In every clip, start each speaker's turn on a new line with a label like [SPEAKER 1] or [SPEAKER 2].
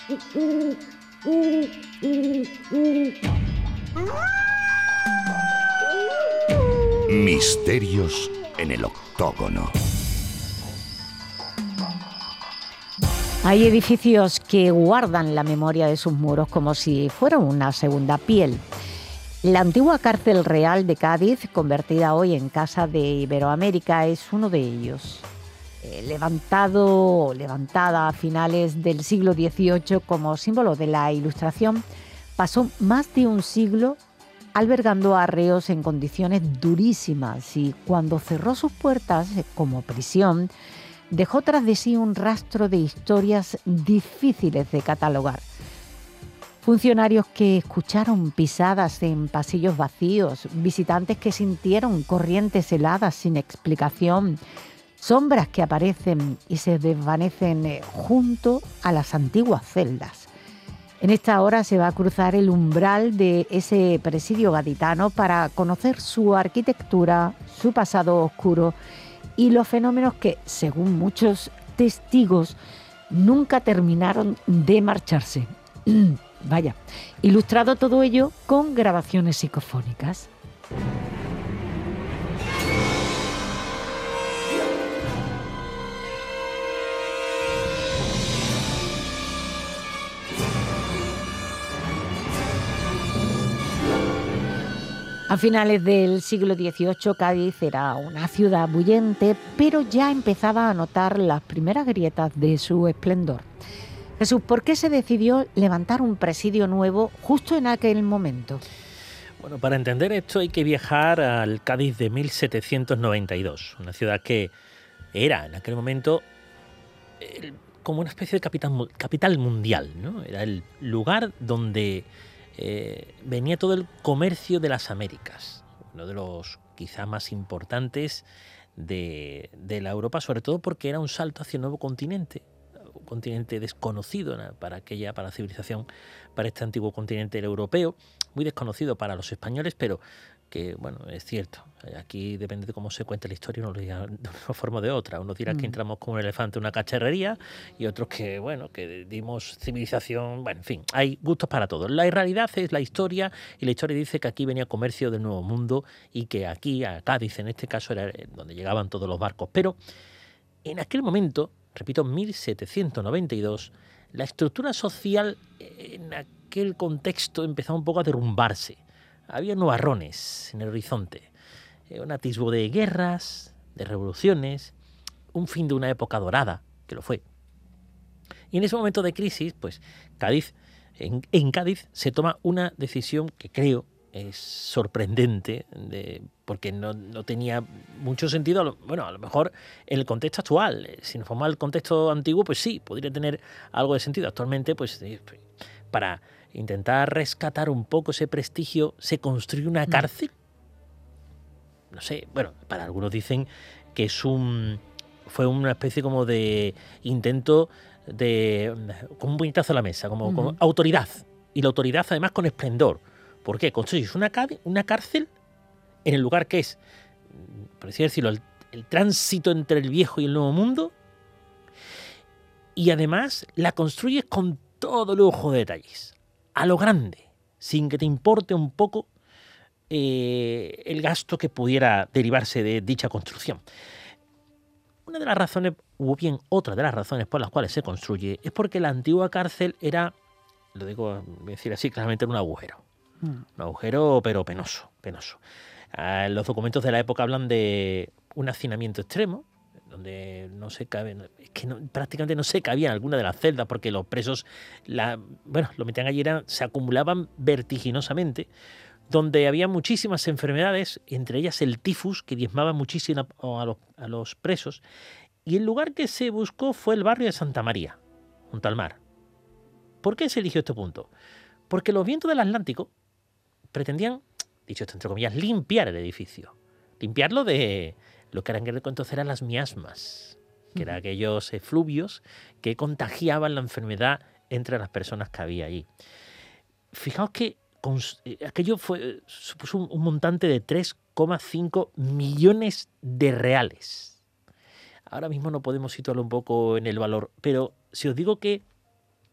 [SPEAKER 1] Misterios en el octógono.
[SPEAKER 2] Hay edificios que guardan la memoria de sus muros como si fuera una segunda piel. La antigua cárcel real de Cádiz, convertida hoy en Casa de Iberoamérica, es uno de ellos. Levantada a finales del siglo XVIII como símbolo de la Ilustración, pasó más de un siglo albergando a reos en condiciones durísimas y cuando cerró sus puertas como prisión, dejó tras de sí un rastro de historias difíciles de catalogar. Funcionarios que escucharon pisadas en pasillos vacíos, visitantes que sintieron corrientes heladas sin explicación, sombras que aparecen y se desvanecen junto a las antiguas celdas. En esta hora se va a cruzar el umbral de ese presidio gaditano para conocer su arquitectura, su pasado oscuro y los fenómenos que, según muchos testigos, nunca terminaron de marcharse. Vaya, ilustrado todo ello con grabaciones psicofónicas. A finales del siglo XVIII, Cádiz era una ciudad bullente, pero ya empezaba a notar las primeras grietas de su esplendor. Jesús, ¿por qué se decidió levantar un presidio nuevo justo en aquel momento?
[SPEAKER 3] Bueno, para entender esto hay que viajar al Cádiz de 1792, una ciudad que era en aquel momento como una especie de capital mundial, ¿no? Era el lugar donde venía todo el comercio de las Américas, uno de los quizá más importantes de la Europa, sobre todo porque era un salto hacia un nuevo continente, un continente desconocido para la civilización, para este antiguo continente europeo, muy desconocido para los españoles, pero que, bueno, es cierto. Aquí depende de cómo se cuente la historia, uno lo dirá de una forma o de otra. Unos dirán que entramos como un elefante en una cacharrería y otros que, bueno, que dimos civilización. Bueno, en fin, hay gustos para todos. La realidad es la historia y la historia dice que aquí venía comercio del Nuevo Mundo y que aquí, a Cádiz en este caso, era donde llegaban todos los barcos. Pero en aquel momento, repito, 1792, la estructura social en aquel contexto empezaba un poco a derrumbarse. Había nubarrones en el horizonte, un atisbo de guerras, de revoluciones, un fin de una época dorada, que lo fue. Y en ese momento de crisis, pues Cádiz, en Cádiz se toma una decisión que creo es sorprendente, porque no tenía mucho sentido, a lo mejor en el contexto actual. Si nos vamos al contexto antiguo, pues sí, podría tener algo de sentido. Actualmente, pues para intentar rescatar un poco ese prestigio, se construye una cárcel. No sé, bueno, para algunos dicen que fue una especie como de intento como un puñetazo a la mesa, como autoridad. Y la autoridad además con esplendor. ¿Por qué? Construyes una cárcel en el lugar que es, por así decirlo, el tránsito entre el viejo y el nuevo mundo, y además la construyes con todo lujo de detalles, a lo grande, sin que te importe un poco el gasto que pudiera derivarse de dicha construcción. Una de las razones, o bien otra de las razones por las cuales se construye, es porque la antigua cárcel era, lo digo, voy a decir así, claramente era un agujero. Un agujero, pero penoso. Los documentos de la época hablan de un hacinamiento extremo, donde no se cabe, prácticamente no se cabía en alguna de las celdas porque los presos lo metían allí, se acumulaban vertiginosamente, donde había muchísimas enfermedades, entre ellas el tifus, que diezmaba muchísimo a los presos, y el lugar que se buscó fue el barrio de Santa María, junto al mar. ¿Por qué se eligió este punto? Porque los vientos del Atlántico pretendían, dicho esto entre comillas, limpiar el edificio, limpiarlo de lo que entonces eran las miasmas, que eran aquellos efluvios que contagiaban la enfermedad entre las personas que había allí. Fijaos que aquello supuso un montante de 3,5 millones de reales. Ahora mismo no podemos situarlo un poco en el valor, pero si os digo que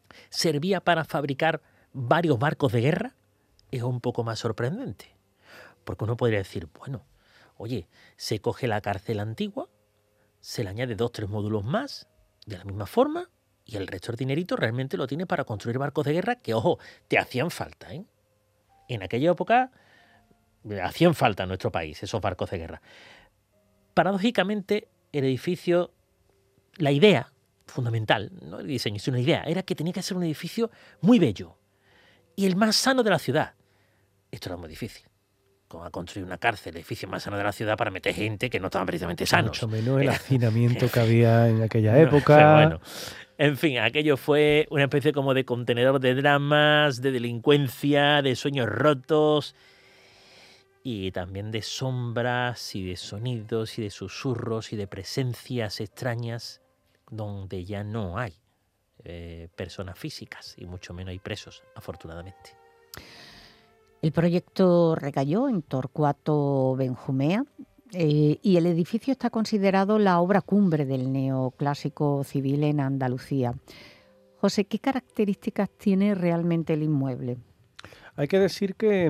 [SPEAKER 3] servía para fabricar varios barcos de guerra, es un poco más sorprendente. Porque uno podría decir, bueno, oye, se coge la cárcel antigua, se le añade 2 o 3 módulos más, de la misma forma, y el resto del dinerito realmente lo tiene para construir barcos de guerra que, ojo, te hacían falta, ¿eh? En aquella época hacían falta en nuestro país esos barcos de guerra. Paradójicamente, el edificio, la idea fundamental, no el diseño, sino una idea, era que tenía que ser un edificio muy bello y el más sano de la ciudad. Esto era muy difícil. Como a construir una cárcel, el edificio más sano de la ciudad para meter gente que no estaban precisamente sanos.
[SPEAKER 4] Mucho menos el hacinamiento que había en aquella época.
[SPEAKER 3] Pero bueno, en fin, aquello fue una especie como de contenedor de dramas, de delincuencia, de sueños rotos y también de sombras y de sonidos y de susurros y de presencias extrañas donde ya no hay personas físicas y mucho menos hay presos, afortunadamente.
[SPEAKER 2] El proyecto recayó en Torcuato Benjumea y el edificio está considerado la obra cumbre del neoclásico civil en Andalucía. José, ¿qué características tiene realmente el inmueble?
[SPEAKER 4] Hay que decir que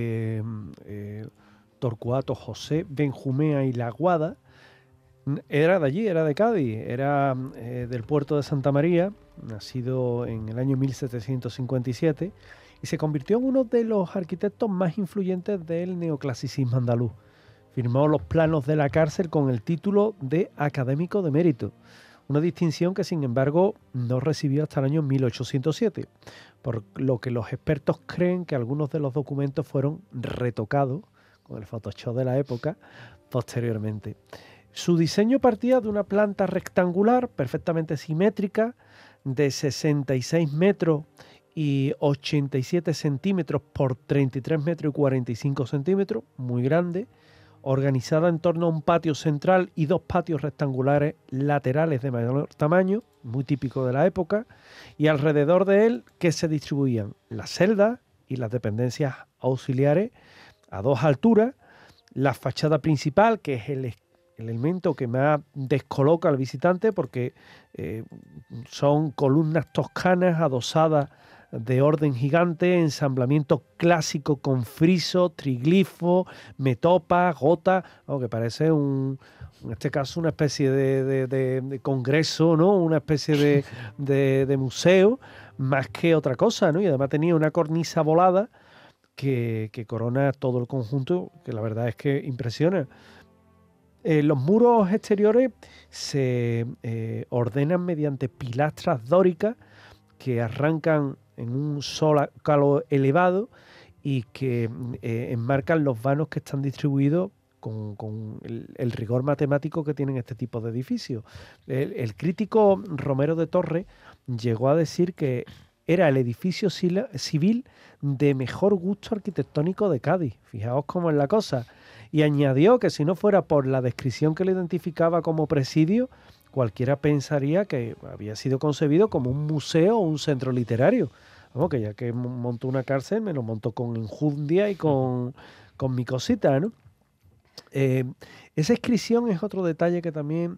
[SPEAKER 4] Torcuato José Benjumea y La Guada era de allí, era de Cádiz, era del puerto de Santa María, nacido en el año 1757, y se convirtió en uno de los arquitectos más influyentes del neoclasicismo andaluz. Firmó los planos de la cárcel con el título de académico de mérito, una distinción que sin embargo no recibió hasta el año 1807, por lo que los expertos creen que algunos de los documentos fueron retocados con el Photoshop de la época posteriormente. Su diseño partía de una planta rectangular perfectamente simétrica de 66 metros y 87 centímetros por 33 metros y 45 centímetros, muy grande, organizada en torno a un patio central y 2 patios rectangulares laterales de mayor tamaño, muy típico de la época, y alrededor de él que se distribuían las celdas y las dependencias auxiliares a 2 alturas, la fachada principal, que es el elemento que más descoloca al visitante porque son columnas toscanas adosadas de orden gigante, ensamblamiento clásico con friso, triglifo, metopa, gota, que parece en este caso una especie de congreso, ¿no? Una especie de museo, más que otra cosa, ¿no? Y además tenía una cornisa volada que corona todo el conjunto, que la verdad es que impresiona. Los muros exteriores se ordenan mediante pilastras dóricas que arrancan en un zócalo elevado y que enmarcan los vanos que están distribuidos con el rigor matemático que tienen este tipo de edificios. El crítico Romero de Torres llegó a decir que era el edificio civil de mejor gusto arquitectónico de Cádiz. Fijaos cómo es la cosa. Y añadió que si no fuera por la descripción que le identificaba como presidio, cualquiera pensaría que había sido concebido como un museo o un centro literario. Vamos, que ya que montó una cárcel, me lo montó con enjundia y con mi cosita, ¿no? Esa inscripción es otro detalle que también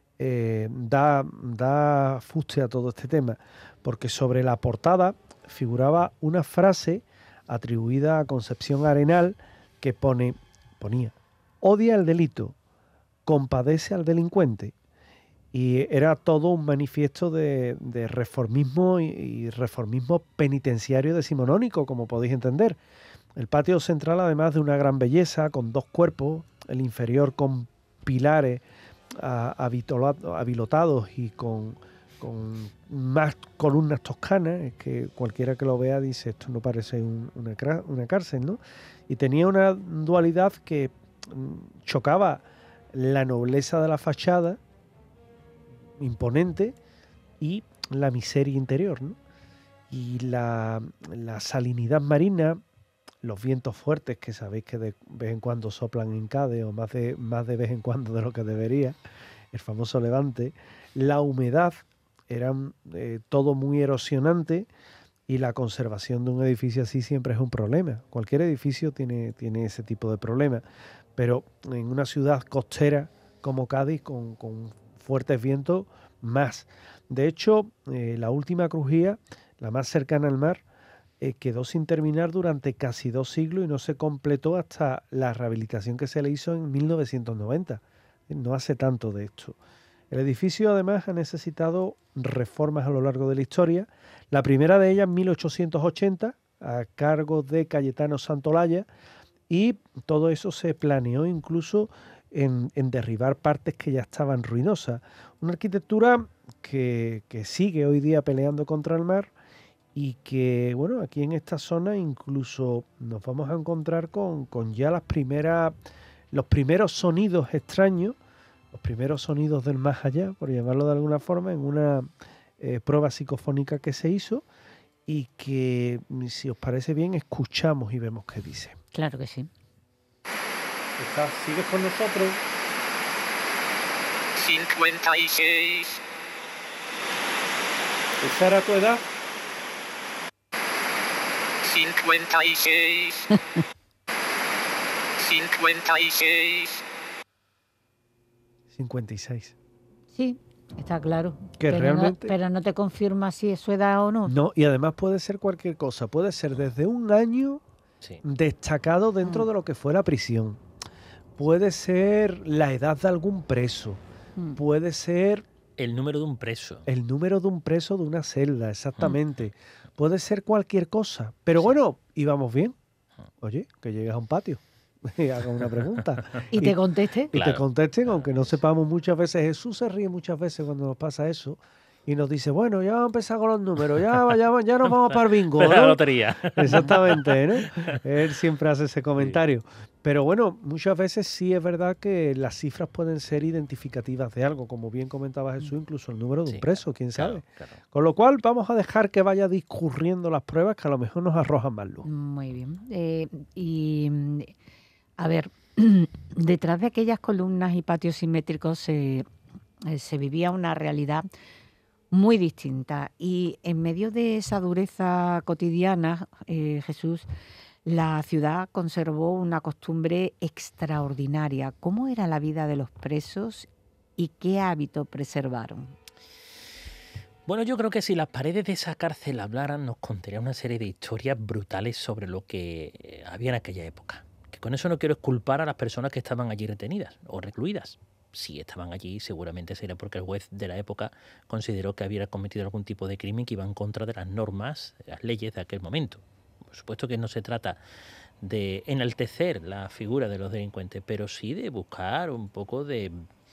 [SPEAKER 4] da fuste a todo este tema, porque sobre la portada figuraba una frase atribuida a Concepción Arenal que ponía: odia el delito, compadece al delincuente. Y era todo un manifiesto de reformismo y reformismo penitenciario decimonónico, como podéis entender. El patio central, además de una gran belleza, con 2 cuerpos, el inferior con pilares abilotados y con más columnas toscanas, es que cualquiera que lo vea dice, esto no parece una cárcel, ¿no? Y tenía una dualidad que chocaba la nobleza de la fachada, imponente, y la miseria interior, ¿no? Y la salinidad marina, los vientos fuertes que sabéis que de vez en cuando soplan en Cádiz, o más de vez en cuando de lo que debería, el famoso levante, la humedad, eran todo muy erosionante, y la conservación de un edificio así siempre es un problema. Cualquier edificio tiene ese tipo de problema, pero en una ciudad costera como Cádiz, con fuertes vientos, más. De hecho, la última crujía la más cercana al mar, quedó sin terminar durante casi 2 siglos y no se completó hasta la rehabilitación que se le hizo en 1990. No hace tanto de esto. El edificio además ha necesitado reformas a lo largo de la historia. La primera de ellas en 1880 a cargo de Cayetano Santolaya, y todo eso se planeó incluso en derribar partes que ya estaban ruinosas. Una arquitectura que sigue hoy día peleando contra el mar y que, bueno, aquí en esta zona incluso nos vamos a encontrar con ya los primeros sonidos extraños, los primeros sonidos del más allá, por llamarlo de alguna forma, en una prueba psicofónica que se hizo y que, si os parece bien, escuchamos y vemos qué dice.
[SPEAKER 2] Claro que sí.
[SPEAKER 4] ¿Sigues con nosotros?
[SPEAKER 5] 56.
[SPEAKER 4] ¿Esa era tu edad?
[SPEAKER 5] 56. 56.
[SPEAKER 4] 56.
[SPEAKER 2] Sí, está claro.
[SPEAKER 4] Que
[SPEAKER 2] pero
[SPEAKER 4] realmente...
[SPEAKER 2] pero no te confirma si es su edad o no.
[SPEAKER 4] No, y además puede ser cualquier cosa. Puede ser desde un año destacado dentro de lo que fue la prisión. Puede ser la edad de algún preso. Puede ser...
[SPEAKER 3] El número de un preso.
[SPEAKER 4] El número de un preso de una celda, exactamente. Puede ser cualquier cosa. Pero bueno, íbamos bien. Oye, que llegues a un patio y haga una pregunta.
[SPEAKER 2] Y te conteste.
[SPEAKER 4] Y te contesten, aunque no sepamos muchas veces. Jesús se ríe muchas veces cuando nos pasa eso. Y nos dice, bueno, ya vamos a empezar con los números, ya nos vamos para el bingo, ¿no?
[SPEAKER 3] La lotería.
[SPEAKER 4] Exactamente, ¿no? Él siempre hace ese comentario. Sí. Pero bueno, muchas veces sí es verdad que las cifras pueden ser identificativas de algo, como bien comentaba Jesús, incluso el número de un preso, quién sabe. Claro. Con lo cual vamos a dejar que vaya discurriendo las pruebas que a lo mejor nos arrojan más luz.
[SPEAKER 2] Muy bien. A ver, detrás de aquellas columnas y patios simétricos se vivía una realidad muy distinta, y en medio de esa dureza cotidiana, Jesús, la ciudad conservó una costumbre extraordinaria. ¿Cómo era la vida de los presos y qué hábito preservaron?
[SPEAKER 3] Bueno, yo creo que si las paredes de esa cárcel hablaran, nos contaría una serie de historias brutales sobre lo que había en aquella época. Que con eso no quiero exculpar a las personas que estaban allí retenidas o recluidas. Si estaban allí, seguramente sería porque el juez de la época consideró que había cometido algún tipo de crimen que iba en contra de las normas, de las leyes de aquel momento. Por supuesto que no se trata de enaltecer la figura de los delincuentes, pero sí de buscar un poco de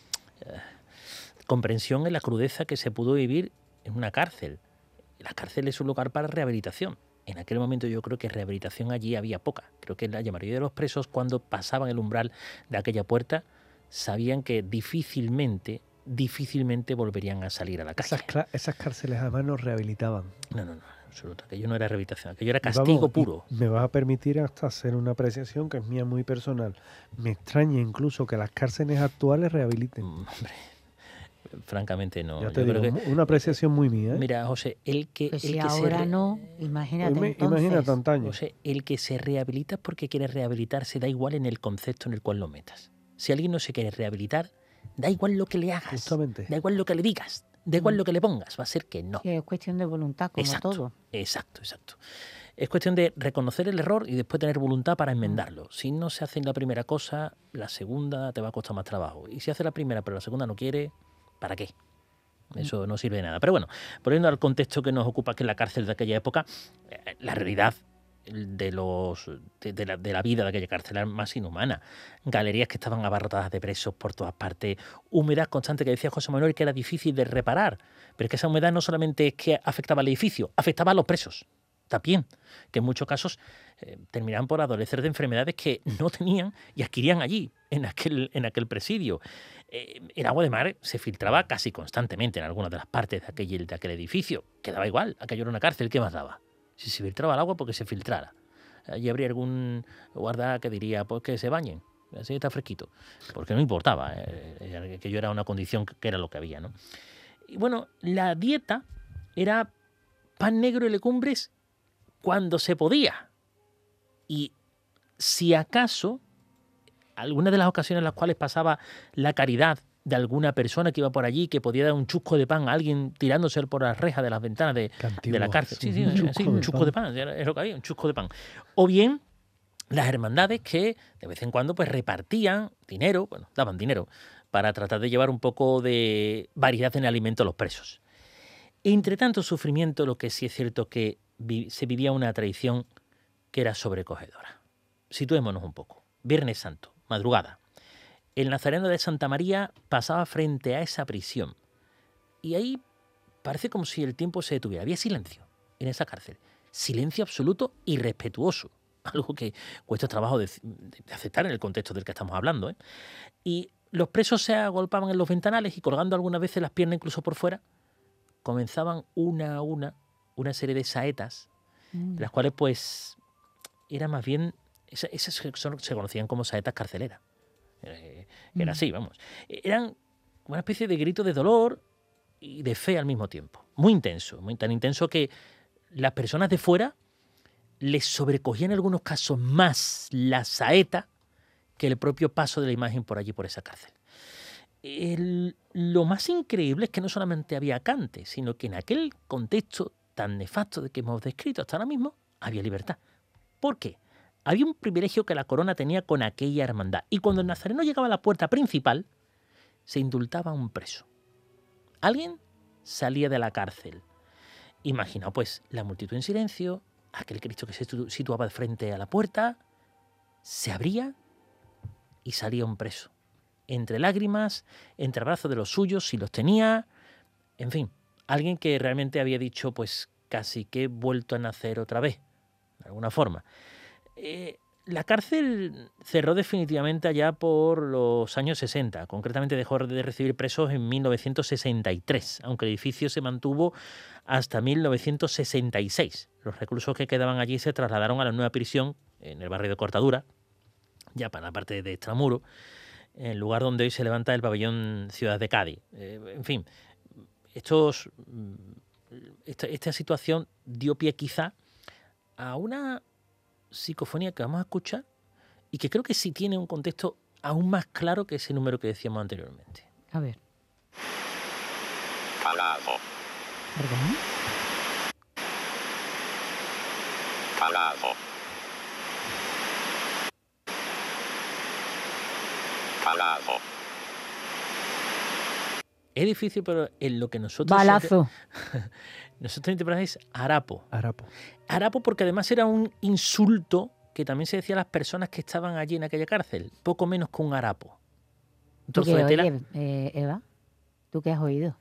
[SPEAKER 3] comprensión en la crudeza que se pudo vivir en una cárcel. La cárcel es un lugar para rehabilitación. En aquel momento yo creo que rehabilitación allí había poca. Creo que la mayoría de los presos, cuando pasaban el umbral de aquella puerta, sabían que difícilmente volverían a salir a la calle.
[SPEAKER 4] Esas cárceles además nos rehabilitaban.
[SPEAKER 3] No, absoluto. Aquello no era rehabilitación, aquello era castigo puro.
[SPEAKER 4] Me vas a permitir hasta hacer una apreciación que es mía muy personal. Me extraña incluso que las cárceles actuales rehabiliten.
[SPEAKER 3] Hombre, francamente no.
[SPEAKER 4] Ya te digo, una apreciación muy mía, ¿eh?
[SPEAKER 3] Mira, José,
[SPEAKER 2] si ahora no, imagínate entonces.
[SPEAKER 4] Imagina tantaños.
[SPEAKER 3] José, el que se rehabilita porque quiere rehabilitarse, da igual en el concepto en el cual lo metas. Si alguien no se quiere rehabilitar, da igual lo que le hagas,
[SPEAKER 4] justamente,
[SPEAKER 3] da igual lo que le digas, da igual lo que le pongas, va a ser que no.
[SPEAKER 2] Sí, es cuestión de voluntad, como todo.
[SPEAKER 3] Exacto. Es cuestión de reconocer el error y después tener voluntad para enmendarlo. Si no se hace la primera cosa, la segunda te va a costar más trabajo. Y si hace la primera pero la segunda no quiere, ¿para qué? Eso no sirve de nada. Pero bueno, volviendo al contexto que nos ocupa, que es la cárcel de aquella época, la realidad de la vida de aquella cárcel era más inhumana. Galerías que estaban abarrotadas de presos por todas partes, humedad constante que decía José Manuel que era difícil de reparar, pero es que esa humedad no solamente es que afectaba al edificio, afectaba a los presos también, que en muchos casos terminaban por adolecer de enfermedades que no tenían y adquirían allí, en aquel presidio. El agua de mar se filtraba casi constantemente en algunas de las partes de aquel edificio. Quedaba igual, aquello era una cárcel, ¿qué más daba? Si se filtraba el agua, porque se filtrara. Allí habría algún guarda que diría, pues que se bañen, así está fresquito. Porque no importaba, aquello era una condición que era lo que había, ¿no? Y bueno, la dieta era pan negro y legumbres cuando se podía. Y si acaso, algunas de las ocasiones en las cuales pasaba la caridad de alguna persona que iba por allí que podía dar un chusco de pan a alguien tirándose por las rejas de las ventanas de la cárcel. Sí, un chusco de pan, es lo que había, un chusco de pan. O bien las hermandades que de vez en cuando pues repartían dinero, bueno, daban dinero para tratar de llevar un poco de variedad en el alimento a los presos. Entre tanto sufrimiento, lo que sí es cierto que se vivía una tradición que era sobrecogedora. Situémonos un poco. Viernes Santo, madrugada. El Nazareno de Santa María pasaba frente a esa prisión y ahí parece como si el tiempo se detuviera. Había silencio en esa cárcel. Silencio absoluto y respetuoso. Algo que cuesta trabajo de aceptar en el contexto del que estamos hablando, ¿eh? Y los presos se agolpaban en los ventanales y colgando algunas veces las piernas incluso por fuera, comenzaban una a una serie de saetas, de las cuales pues era más bien, esas se conocían como saetas carceleras. Era así, vamos. Eran una especie de grito de dolor y de fe al mismo tiempo. Muy intenso, tan intenso que las personas de fuera les sobrecogía en algunos casos más la saeta que el propio paso de la imagen por allí, por esa cárcel. Lo más increíble es que no solamente había cante, sino que en aquel contexto tan nefasto de que hemos descrito hasta ahora mismo, había libertad. ¿Por qué? Había un privilegio que la corona tenía con aquella hermandad. Y cuando el nazareno llegaba a la puerta principal, se indultaba a un preso. Alguien salía de la cárcel. Imaginaos pues la multitud en silencio, aquel Cristo que se situaba frente a la puerta, se abría y salía un preso. Entre lágrimas, entre abrazos de los suyos, si los tenía, en fin, alguien que realmente había dicho, pues casi que he vuelto a nacer otra vez, de alguna forma. La cárcel cerró definitivamente allá por los años 60, concretamente dejó de recibir presos en 1963, aunque el edificio se mantuvo hasta 1966. Los reclusos que quedaban allí se trasladaron a la nueva prisión en el barrio de Cortadura, ya para la parte de Extramuro, el lugar donde hoy se levanta el pabellón Ciudad de Cádiz. En fin, esta situación dio pie quizá a una psicofonía que vamos a escuchar y que creo que sí tiene un contexto aún más claro que ese número que decíamos anteriormente.
[SPEAKER 2] A ver.
[SPEAKER 5] Calazo.
[SPEAKER 2] ¿Perdón?
[SPEAKER 5] Calazo. Calazo.
[SPEAKER 3] Es difícil, pero en lo que nosotros...
[SPEAKER 2] Balazo.
[SPEAKER 3] Nosotros interpretamos es harapo.
[SPEAKER 4] Harapo.
[SPEAKER 3] Harapo porque además era un insulto que también se decía a las personas que estaban allí en aquella cárcel. Poco menos que un harapo. Un
[SPEAKER 2] ¿Tú
[SPEAKER 3] trozo
[SPEAKER 2] qué
[SPEAKER 3] de tela.
[SPEAKER 2] oyes, Eva? ¿Tú qué has oído?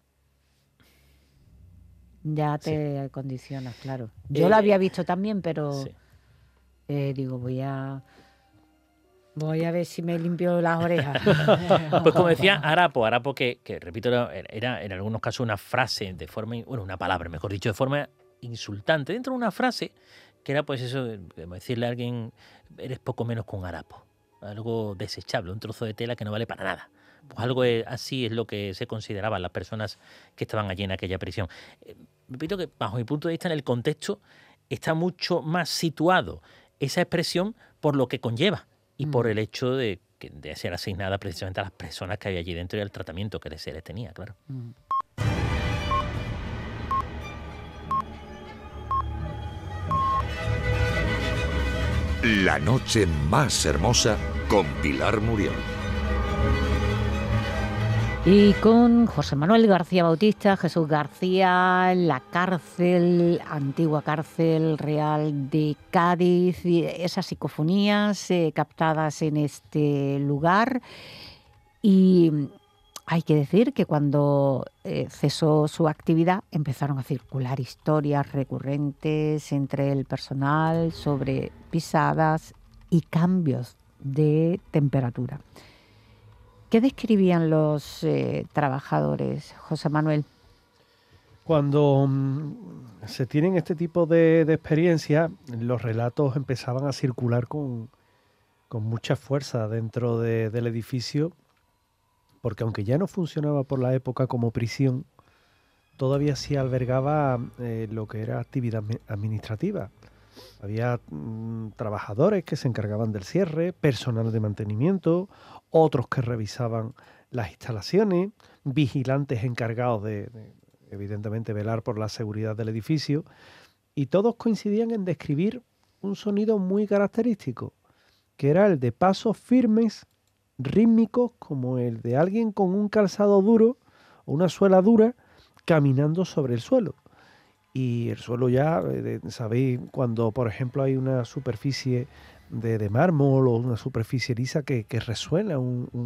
[SPEAKER 2] Ya te condicionas, claro. Yo lo había visto también, pero
[SPEAKER 3] Sí.
[SPEAKER 2] digo, voy a ver si me limpio las orejas.
[SPEAKER 3] Pues como decía, harapo que repito, era en algunos casos una frase de forma, bueno, una palabra, mejor dicho, de forma insultante. Dentro de una frase que era pues eso, como decirle a alguien, eres poco menos que un harapo. Algo desechable, un trozo de tela que no vale para nada. Pues algo así es lo que se consideraban las personas que estaban allí en aquella prisión. Repito que bajo mi punto de vista en el contexto está mucho más situado esa expresión por lo que conlleva y por el hecho de ser asignada precisamente a las personas que había allí dentro y al tratamiento que se les tenía, claro.
[SPEAKER 1] La noche más hermosa con Pilar Muriel.
[SPEAKER 2] Y con José Manuel García Bautista, Jesús García, la cárcel, antigua cárcel real de Cádiz, y esas psicofonías captadas en este lugar. Y hay que decir que cuando cesó su actividad empezaron a circular historias recurrentes entre el personal sobre pisadas y cambios de temperatura. ¿Qué describían los trabajadores, José Manuel?
[SPEAKER 4] Cuando se tienen este tipo de experiencias, los relatos empezaban a circular con mucha fuerza dentro del edificio, porque aunque ya no funcionaba por la época como prisión, todavía sí albergaba lo que era actividad administrativa. Había trabajadores que se encargaban del cierre, personal de mantenimiento, otros que revisaban las instalaciones, vigilantes encargados de, evidentemente, velar por la seguridad del edificio, y todos coincidían en describir un sonido muy característico, que era el de pasos firmes, rítmicos, como el de alguien con un calzado duro o una suela dura caminando sobre el suelo. Y el suelo ya, sabéis, cuando por ejemplo hay una superficie de mármol o una superficie lisa que resuena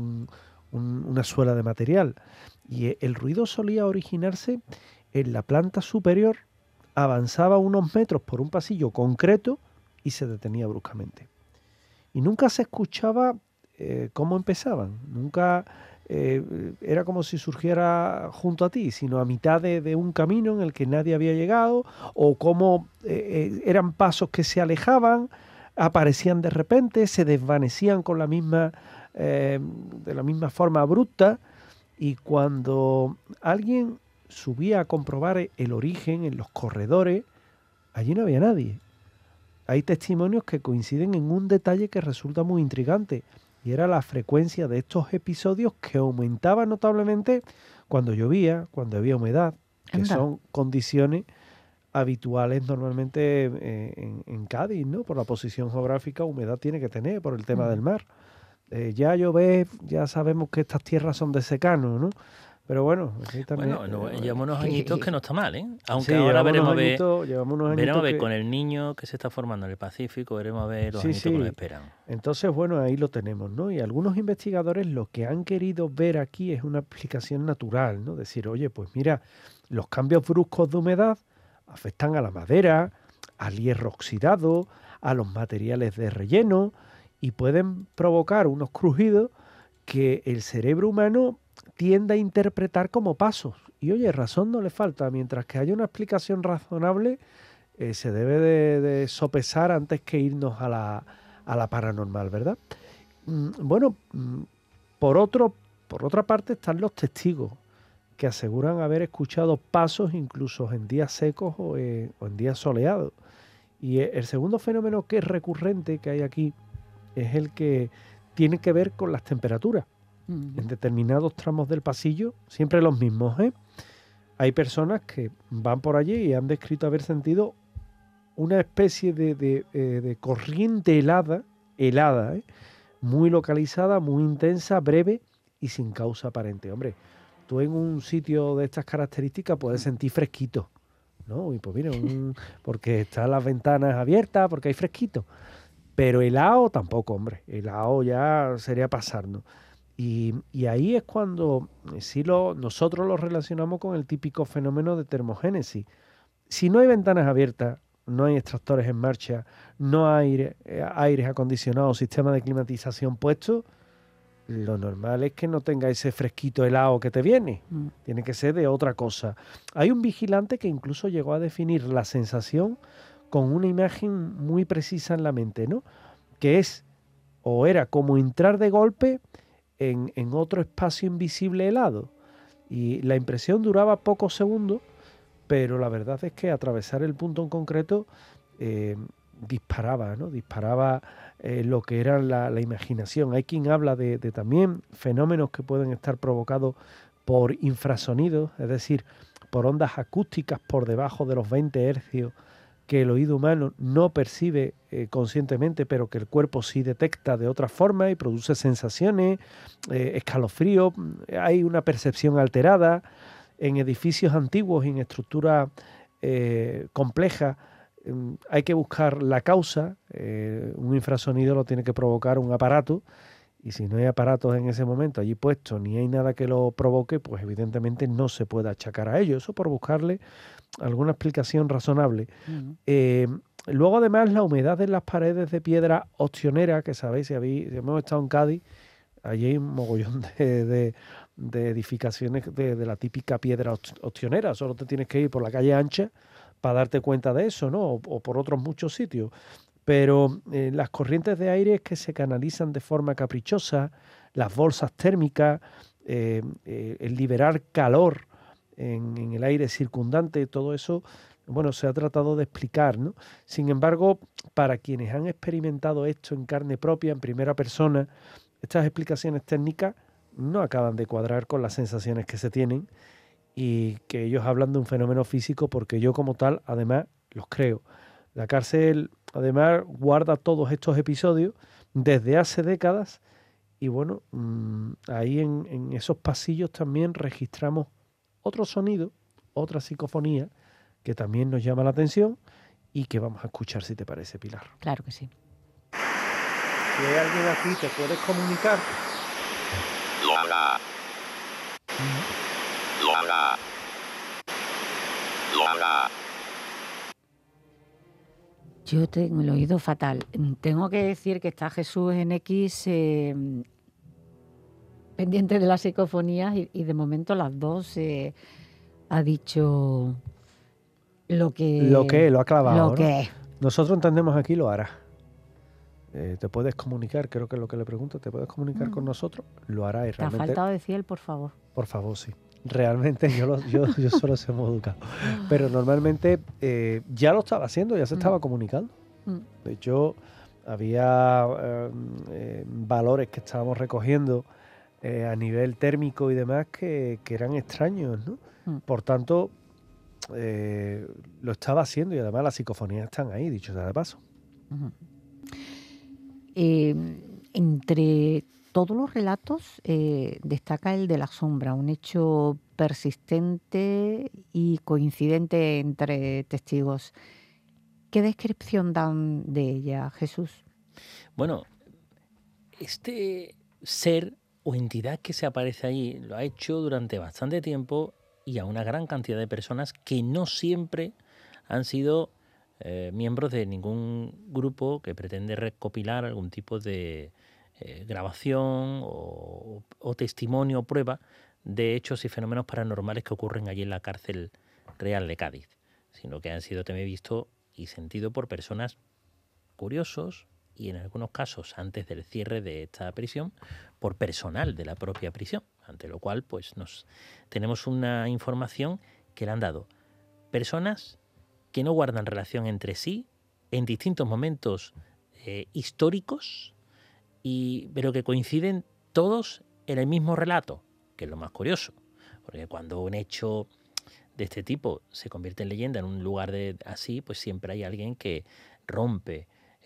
[SPEAKER 4] una suela de material. Y el ruido solía originarse en la planta superior, avanzaba unos metros por un pasillo concreto y se detenía bruscamente. Y nunca se escuchaba cómo empezaban, nunca era como si surgiera junto a ti, sino a mitad de un camino en el que nadie había llegado, o como eran pasos que se alejaban, aparecían de repente, se desvanecían con de la misma forma abrupta, y cuando alguien subía a comprobar el origen en los corredores, allí no había nadie. Hay testimonios que coinciden en un detalle que resulta muy intrigante, y era la frecuencia de estos episodios que aumentaba notablemente cuando llovía, cuando había humedad, que
[SPEAKER 2] Anda.
[SPEAKER 4] son condiciones habituales normalmente en Cádiz, ¿no? Por la posición geográfica, humedad tiene que tener por el tema del mar. Ya llover, ya sabemos que estas tierras son de secano, ¿no? Pero bueno, aquí también,
[SPEAKER 3] Bueno, llevamos unos añitos que no está mal, ¿eh? Aunque
[SPEAKER 4] sí,
[SPEAKER 3] ahora
[SPEAKER 4] llevamos
[SPEAKER 3] veremos
[SPEAKER 4] unos
[SPEAKER 3] a
[SPEAKER 4] añitos
[SPEAKER 3] ver
[SPEAKER 4] que...
[SPEAKER 3] con el niño que se está formando en el Pacífico, veremos a ver los
[SPEAKER 4] Sí,
[SPEAKER 3] añitos que nos
[SPEAKER 4] sí.
[SPEAKER 3] esperan.
[SPEAKER 4] Entonces, bueno, ahí lo tenemos, ¿no? Y algunos investigadores lo que han querido ver aquí es una explicación natural, ¿no? Decir, oye, pues mira, los cambios bruscos de humedad afectan a la madera, al hierro oxidado, a los materiales de relleno, y pueden provocar unos crujidos que el cerebro humano tiende a interpretar como pasos. Y oye, razón no le falta. Mientras que haya una explicación razonable, se debe de sopesar antes que irnos a la paranormal, ¿verdad? Bueno, por otra parte están los testigos que aseguran haber escuchado pasos incluso en días secos o en días soleados. Y el segundo fenómeno que es recurrente que hay aquí es el que tiene que ver con las temperaturas. En determinados tramos del pasillo, siempre los mismos, ¿eh? Hay personas que van por allí y han descrito haber sentido una especie de corriente helada, ¿eh? Muy localizada, muy intensa, breve y sin causa aparente. Hombre, tú en un sitio de estas características puedes sentir fresquito, ¿no? Y pues mira, porque están las ventanas abiertas, porque hay fresquito. Pero helado tampoco, hombre. Helado ya sería pasarnos. Y ahí es cuando nosotros lo relacionamos con el típico fenómeno de termogénesis. Si no hay ventanas abiertas, no hay extractores en marcha, no hay aires acondicionados, sistema de climatización puesto, lo normal es que no tenga ese fresquito helado que te viene. Tiene que ser de otra cosa. Hay un vigilante que incluso llegó a definir la sensación con una imagen muy precisa en la mente, ¿no? Que era como entrar de golpe en otro espacio invisible helado. Y la impresión duraba pocos segundos, pero la verdad es que atravesar el punto en concreto disparaba, ¿no? Disparaba lo que era la imaginación. Hay quien habla de también fenómenos que pueden estar provocados por infrasonidos, es decir, por ondas acústicas por debajo de los 20 hercios que el oído humano no percibe conscientemente, pero que el cuerpo sí detecta de otra forma y produce sensaciones, escalofríos, hay una percepción alterada. En edificios antiguos y en estructuras complejas hay que buscar la causa. Un infrasonido lo tiene que provocar un aparato, y si no hay aparatos en ese momento allí puestos ni hay nada que lo provoque, pues evidentemente no se puede achacar a ello. Eso por buscarle alguna explicación razonable. Luego, además, la humedad en las paredes de piedra ostionera, que sabéis, si hemos estado en Cádiz, allí hay un mogollón de edificaciones de la típica piedra ostionera. Solo te tienes que ir por la calle ancha para darte cuenta de eso, ¿no? O por otros muchos sitios. Pero las corrientes de aire que se canalizan de forma caprichosa, las bolsas térmicas, el liberar calor en el aire circundante, todo eso bueno, se ha tratado de explicar, ¿no? Sin embargo, para quienes han experimentado esto en carne propia, en primera persona, estas explicaciones técnicas no acaban de cuadrar con las sensaciones que se tienen y que ellos hablan de un fenómeno físico, porque yo como tal, además, los creo. La cárcel, además, guarda todos estos episodios desde hace décadas y bueno, ahí en esos pasillos también registramos otro sonido, otra psicofonía que también nos llama la atención y que vamos a escuchar, si te parece, Pilar.
[SPEAKER 2] Claro que sí.
[SPEAKER 4] Si hay alguien aquí, ¿te puedes comunicar?
[SPEAKER 5] Lo hará. Lo hará. Lo hará.
[SPEAKER 2] Yo tengo el oído fatal. Tengo que decir que está Jesús en X pendiente de las psicofonías y de momento las dos ha dicho lo
[SPEAKER 4] Lo ha clavado,
[SPEAKER 2] lo
[SPEAKER 4] ¿no?
[SPEAKER 2] que es.
[SPEAKER 4] Nosotros entendemos aquí lo hará. ¿Te puedes comunicar? Creo que es lo que le pregunto. ¿Te puedes comunicar con nosotros? Lo hará y
[SPEAKER 2] Te ha
[SPEAKER 4] realmente...
[SPEAKER 2] faltado decir el por favor.
[SPEAKER 4] Por favor, sí. Realmente yo solo sé muy educado. Pero normalmente ya lo estaba haciendo, ya se estaba comunicando. De hecho, había valores que estábamos recogiendo a nivel térmico y demás que eran extraños, ¿no? Por tanto, lo estaba haciendo y además las psicofonías están ahí, dicho sea de paso.
[SPEAKER 2] Entre todos los relatos destaca el de la sombra, un hecho persistente y coincidente entre testigos. ¿Qué descripción dan de ella, Jesús?
[SPEAKER 3] Bueno, este ser o entidad que se aparece ahí lo ha hecho durante bastante tiempo y a una gran cantidad de personas que no siempre han sido miembros de ningún grupo que pretende recopilar algún tipo de grabación o testimonio o prueba de hechos y fenómenos paranormales que ocurren allí en la cárcel real de Cádiz, sino que han sido también visto y sentido por personas curiosos y en algunos casos, antes del cierre de esta prisión, por personal de la propia prisión, ante lo cual pues tenemos una información que le han dado personas que no guardan relación entre sí en distintos momentos históricos, pero que coinciden todos en el mismo relato, que es lo más curioso, porque cuando un hecho de este tipo se convierte en leyenda en un lugar así, pues siempre hay alguien que rompe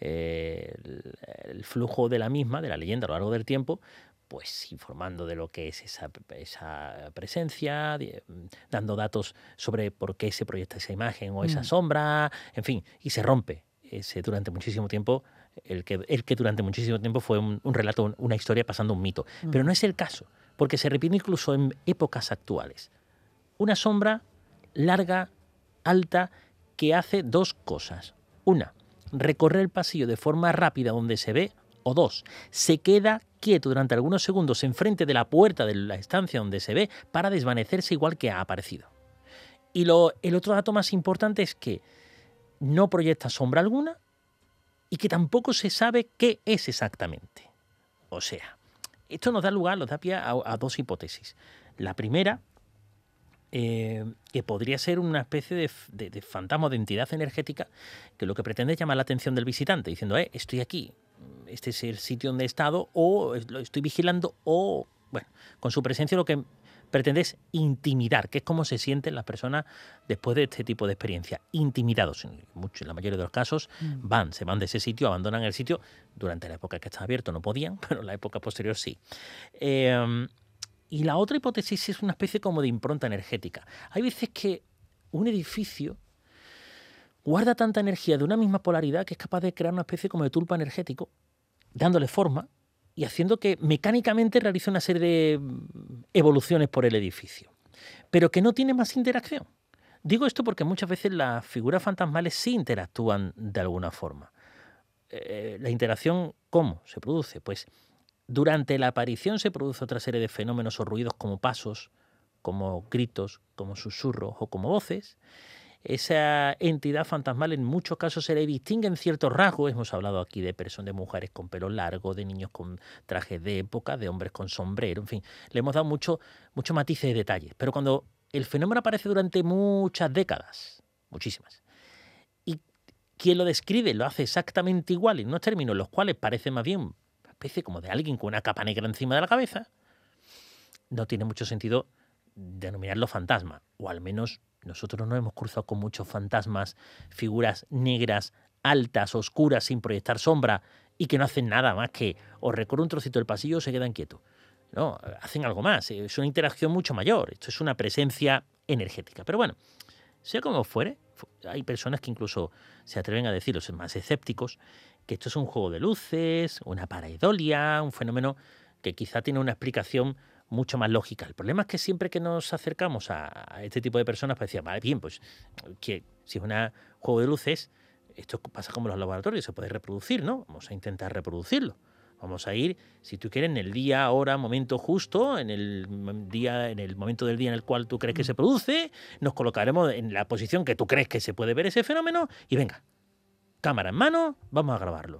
[SPEAKER 3] el flujo de la misma, de la leyenda a lo largo del tiempo, pues informando de lo que es esa presencia, dando datos sobre por qué se proyecta esa imagen o esa sombra, en fin, y se rompe durante muchísimo tiempo, el que durante muchísimo tiempo fue un relato, una historia pasando un mito. Pero no es el caso, porque se repite incluso en épocas actuales. Una sombra larga, alta, que hace dos cosas. Una, recorre el pasillo de forma rápida donde se ve, o dos, se queda quieto durante algunos segundos enfrente de la puerta de la estancia donde se ve para desvanecerse igual que ha aparecido. Y el otro dato más importante es que no proyecta sombra alguna y que tampoco se sabe qué es exactamente. O sea, esto nos da lugar, nos da pie a dos hipótesis. La primera, que podría ser una especie de fantasma, de entidad energética, que lo que pretende es llamar la atención del visitante, diciendo, estoy aquí, este es el sitio donde he estado, o lo estoy vigilando, o, bueno, con su presencia lo que pretende es intimidar, que es como se sienten las personas después de este tipo de experiencia, intimidados. En la mayoría de los casos se van de ese sitio, abandonan el sitio. Durante la época que estaba abierto no podían, pero en la época posterior sí. Y la otra hipótesis es una especie como de impronta energética. Hay veces que un edificio guarda tanta energía de una misma polaridad que es capaz de crear una especie como de tulpa energético, dándole forma y haciendo que mecánicamente realice una serie de evoluciones por el edificio, pero que no tiene más interacción. Digo esto porque muchas veces las figuras fantasmales sí interactúan de alguna forma. La interacción, ¿cómo se produce? Pues durante la aparición se produce otra serie de fenómenos o ruidos como pasos, como gritos, como susurros o como voces. Esa entidad fantasmal en muchos casos se le distinguen ciertos rasgos. Hemos hablado aquí de mujeres con pelo largo, de niños con trajes de época, de hombres con sombrero, en fin. Le hemos dado muchos matices de detalles. Pero cuando el fenómeno aparece durante muchas décadas, muchísimas. Y quien lo describe lo hace exactamente igual, en unos términos los cuales parece más bien una especie como de alguien con una capa negra encima de la cabeza. No tiene mucho sentido denominarlo fantasma, o al menos nosotros no hemos cruzado con muchos fantasmas, figuras negras, altas, oscuras, sin proyectar sombra, y que no hacen nada más que o recorren un trocito del pasillo o se quedan quietos. No, hacen algo más, es una interacción mucho mayor, esto es una presencia energética. Pero bueno, sea como fuere, hay personas que incluso se atreven a decir, los más escépticos, que esto es un juego de luces, una pareidolia, un fenómeno que quizá tiene una explicación mucho más lógica. El problema es que siempre que nos acercamos a este tipo de personas, pues decía, vale, bien, pues que si es un juego de luces, esto pasa como en los laboratorios, se puede reproducir, ¿no? Vamos a intentar reproducirlo. Vamos a ir, si tú quieres, en el día, hora, momento justo, en el momento del día en el cual tú crees que se produce, nos colocaremos en la posición que tú crees que se puede ver ese fenómeno y venga, cámara en mano, vamos a grabarlo.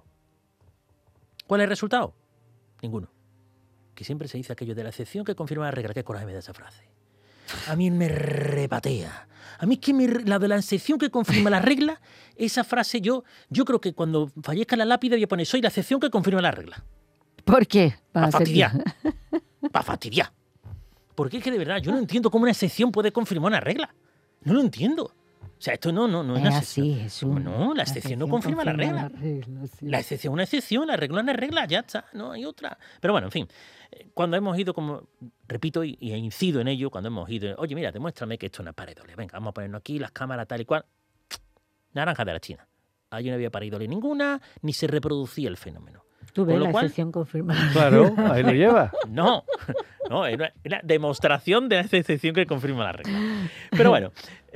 [SPEAKER 3] ¿Cuál es el resultado? Ninguno. Que siempre se dice aquello de la excepción que confirma la regla. ¿Qué coraje me da esa frase? A mí me repatea. A mí es que la de la excepción que confirma la regla, esa frase yo creo que cuando fallezca la lápida voy a poner soy la excepción que confirma la regla.
[SPEAKER 2] ¿Por qué?
[SPEAKER 3] Para fastidiar. Para fastidiar. Porque es que de verdad yo no entiendo cómo una excepción puede confirmar una regla. No lo entiendo. O sea, esto no es una excepción.
[SPEAKER 2] Así,
[SPEAKER 3] No, la excepción no confirma la regla.
[SPEAKER 2] Sí.
[SPEAKER 3] La excepción es una excepción, la regla es una regla, ya está, no hay otra. Pero bueno, en fin, cuando hemos ido, como repito y incido en ello, cuando hemos ido, oye, mira, demuéstrame que esto es una pareidolia. Venga, vamos a ponernos aquí las cámaras tal y cual. Naranja de la China. Allí no había pareidolia ninguna, ni se reproducía el fenómeno.
[SPEAKER 2] Tú ves,
[SPEAKER 3] Con lo
[SPEAKER 2] la
[SPEAKER 3] cual,
[SPEAKER 2] excepción confirmada.
[SPEAKER 4] Claro, ahí lo lleva.
[SPEAKER 3] No, era una demostración de esa excepción que confirma la regla. Pero bueno,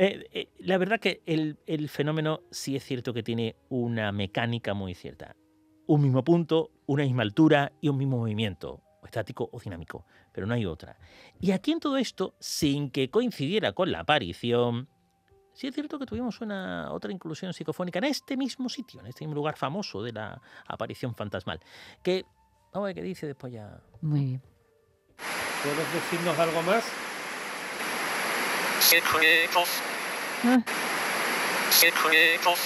[SPEAKER 3] la verdad que el fenómeno sí es cierto que tiene una mecánica muy cierta. Un mismo punto, una misma altura y un mismo movimiento, o estático o dinámico, pero no hay otra. Y aquí en todo esto, sin que coincidiera con la aparición, sí es cierto que tuvimos otra inclusión psicofónica en este mismo sitio, en este mismo lugar famoso de la aparición fantasmal. Que, vamos a ver qué dice después ya.
[SPEAKER 2] Muy bien.
[SPEAKER 4] ¿Puedes decirnos algo más?
[SPEAKER 5] Secretos.
[SPEAKER 2] Ah.
[SPEAKER 5] Secretos.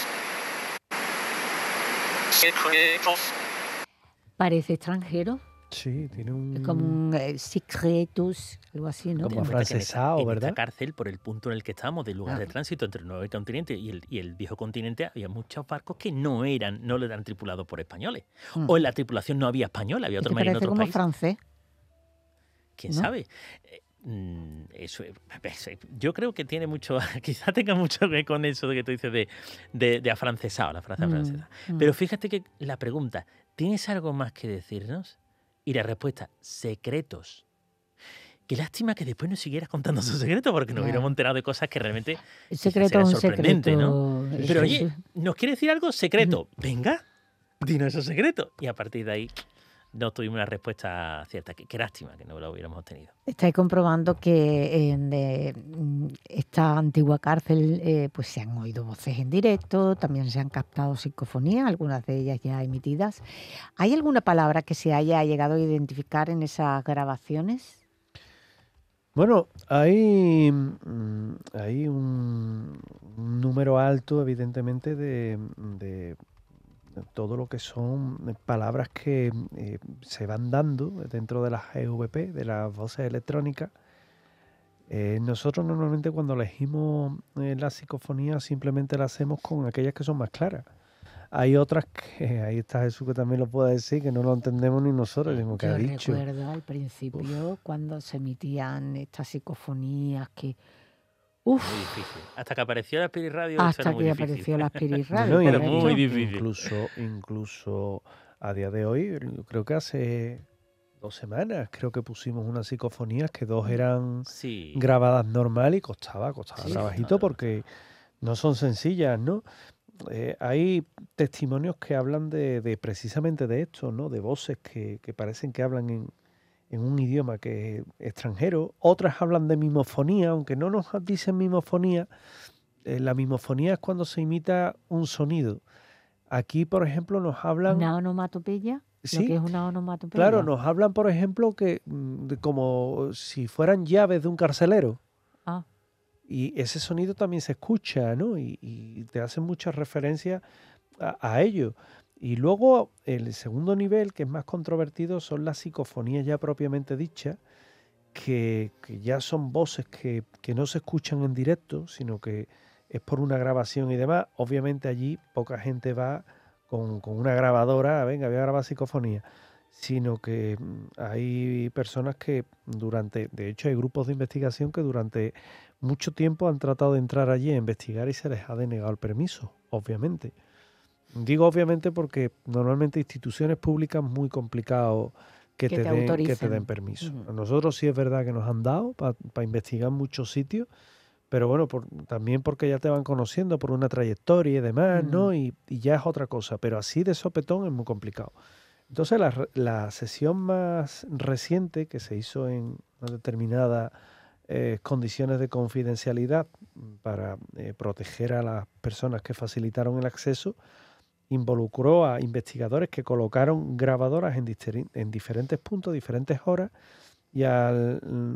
[SPEAKER 5] Secretos.
[SPEAKER 2] Parece extranjero,
[SPEAKER 4] Sí, tiene un...
[SPEAKER 2] como un secretus, algo así, ¿no?
[SPEAKER 4] Como
[SPEAKER 3] Ten en cuenta que
[SPEAKER 4] afrancesado,
[SPEAKER 3] en
[SPEAKER 4] ¿verdad?
[SPEAKER 3] esta cárcel, por el punto en el que estábamos, del lugar
[SPEAKER 2] Ah.
[SPEAKER 3] de tránsito entre el nuevo continente y el viejo continente, había muchos barcos que no eran tripulados por españoles.
[SPEAKER 2] Mm.
[SPEAKER 3] O en la tripulación no había españoles, había otro
[SPEAKER 2] Este
[SPEAKER 3] marino en
[SPEAKER 2] parece
[SPEAKER 3] otro
[SPEAKER 2] como
[SPEAKER 3] país.
[SPEAKER 2] francés.
[SPEAKER 3] ¿Quién
[SPEAKER 2] ¿no?
[SPEAKER 3] sabe? Eso, yo creo que tiene mucho, quizá tenga mucho que ver con eso de que tú dices de afrancesado, la frase francesa. Pero fíjate que la pregunta, ¿tienes algo más que decirnos? Y la respuesta, secretos. Qué lástima que después nos siguieras contando sus secretos, porque nos
[SPEAKER 2] Ya.
[SPEAKER 3] hubiéramos enterado de cosas que realmente
[SPEAKER 2] El
[SPEAKER 3] quizás
[SPEAKER 2] secreto
[SPEAKER 3] era
[SPEAKER 2] es un
[SPEAKER 3] sorprendente,
[SPEAKER 2] secreto.
[SPEAKER 3] ¿no?
[SPEAKER 2] eso
[SPEAKER 3] Pero
[SPEAKER 2] sí.
[SPEAKER 3] oye, ¿nos quiere decir algo? Secreto. Venga, dinos esos secretos. Y a partir de ahí no tuvimos una respuesta cierta. Qué lástima que no lo hubiéramos obtenido.
[SPEAKER 2] Estáis comprobando que en esta antigua cárcel pues se han oído voces en directo, también se han captado psicofonías, algunas de ellas ya emitidas. ¿Hay alguna palabra que se haya llegado a identificar en esas grabaciones?
[SPEAKER 4] Bueno, hay un número alto, evidentemente, de todo lo que son palabras que se van dando dentro de las EVP, de las voces electrónicas. Nosotros normalmente cuando elegimos la psicofonía simplemente la hacemos con aquellas que son más claras. Hay otras que, ahí está Jesús que también lo puede decir, que no lo entendemos ni nosotros, decimos que ha
[SPEAKER 2] Yo
[SPEAKER 4] dicho.
[SPEAKER 2] recuerdo al principio cuando se emitían estas psicofonías que... ¡Uf!
[SPEAKER 3] Muy difícil. Hasta que apareció la Spirit Radio, eso
[SPEAKER 2] Hasta
[SPEAKER 3] era muy
[SPEAKER 2] que
[SPEAKER 3] difícil.
[SPEAKER 2] apareció la Spirit
[SPEAKER 4] Bueno,
[SPEAKER 2] Radio.
[SPEAKER 4] y
[SPEAKER 3] Era
[SPEAKER 2] correcto.
[SPEAKER 3] muy difícil.
[SPEAKER 4] Incluso a día de hoy, yo creo que hace 2 semanas, creo que pusimos unas psicofonías que 2 eran
[SPEAKER 3] Sí.
[SPEAKER 4] grabadas normal y costaba
[SPEAKER 3] Sí,
[SPEAKER 4] trabajito
[SPEAKER 3] no.
[SPEAKER 4] porque no son sencillas, ¿no? Hay testimonios que hablan de precisamente de esto, ¿no? De voces que parecen que hablan en un idioma que es extranjero. Otras hablan de mimofonía, aunque no nos dicen mimofonía. La mimofonía es cuando se imita un sonido. Aquí, por ejemplo, nos hablan...
[SPEAKER 2] ¿Una onomatopeya? Lo
[SPEAKER 4] Sí,
[SPEAKER 2] que es una onomatopeya.
[SPEAKER 4] claro, nos hablan, por ejemplo, que como si fueran llaves de un carcelero.
[SPEAKER 2] Ah,
[SPEAKER 4] y ese sonido también se escucha, ¿no? Y te hacen muchas referencias a ello. Y luego el segundo nivel, que es más controvertido, son las psicofonías ya propiamente dichas, que ya son voces que no se escuchan en directo, sino que es por una grabación y demás. Obviamente allí poca gente va con una grabadora, venga, voy a grabar psicofonía, sino que hay personas que de hecho hay grupos de investigación que durante mucho tiempo han tratado de entrar allí a investigar y se les ha denegado el permiso, obviamente. Digo obviamente porque normalmente instituciones públicas es muy complicado que te den permiso. A nosotros sí es verdad que nos han dado para investigar muchos sitios, pero bueno, también porque ya te van conociendo por una trayectoria y demás, ¿no? Y ya es otra cosa, pero así de sopetón es muy complicado. Entonces la sesión más reciente que se hizo en una determinada condiciones de confidencialidad para proteger a las personas que facilitaron el acceso, involucró a investigadores que colocaron grabadoras en diferentes puntos, diferentes horas, y al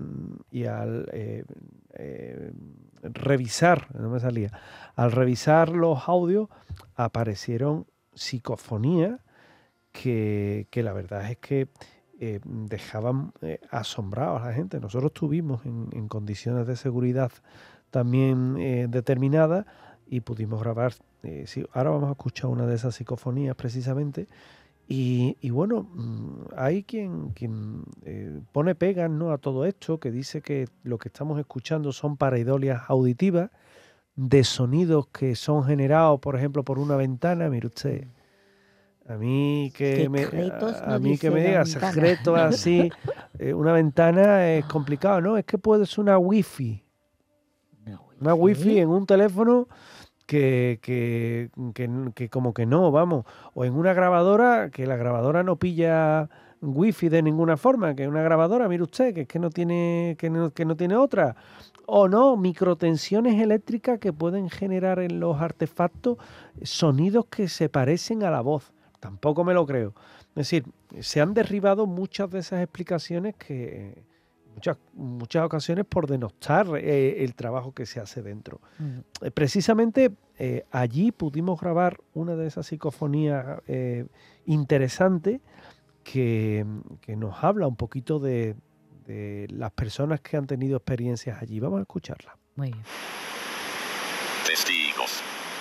[SPEAKER 4] revisar, no me salía, al revisar los audios aparecieron psicofonías que la verdad es que dejaban asombrados a la gente. Nosotros estuvimos en condiciones de seguridad también determinadas y pudimos grabar. Sí, ahora vamos a escuchar una de esas psicofonías precisamente. Y bueno, hay quien pone pegas, ¿no?, a todo esto, que dice que lo que estamos escuchando son pareidolias auditivas de sonidos que son generados, por ejemplo, por una ventana. Mire usted, a mí que me diga secretos así, una ventana es complicado, ¿no? Es que puede ser una wifi. Una wifi en un teléfono que como que no, vamos. O en una grabadora, que la grabadora no pilla wifi de ninguna forma, que una grabadora, mire usted, que es que no tiene otra. O no, microtensiones eléctricas que pueden generar en los artefactos sonidos que se parecen a la voz. Tampoco me lo creo. Es decir, se han derribado muchas de esas explicaciones que muchas ocasiones por denostar el trabajo que se hace dentro. Precisamente allí pudimos grabar una de esas psicofonías interesantes que nos habla un poquito de las personas que han tenido experiencias allí. Vamos a escucharla.
[SPEAKER 2] Muy bien.
[SPEAKER 5] Testigos.